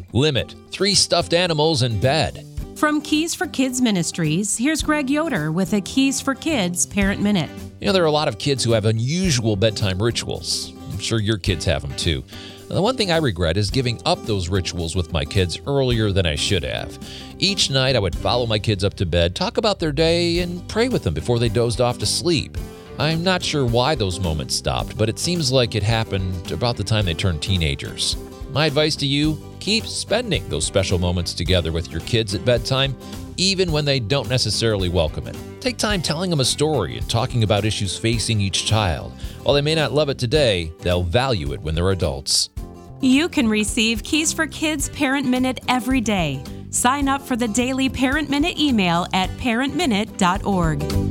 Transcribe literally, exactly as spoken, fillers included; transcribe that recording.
Limit three stuffed animals in bed. From Keys for Kids Ministries, here's Greg Yoder with a Keys for Kids Parent Minute. You know, there are a lot of kids who have unusual bedtime rituals. I'm sure your kids have them too. The one thing I regret is giving up those rituals with my kids earlier than I should have. Each night I would follow my kids up to bed, talk about their day, and pray with them before they dozed off to sleep. I'm not sure why those moments stopped, but it seems like it happened about the time they turned teenagers. My advice to you, keep spending those special moments together with your kids at bedtime, even when they don't necessarily welcome it. Take time telling them a story and talking about issues facing each child. While they may not love it today, they'll value it when they're adults. You can receive Keys for Kids Parent Minute every day. Sign up for the daily Parent Minute email at parent minute dot org.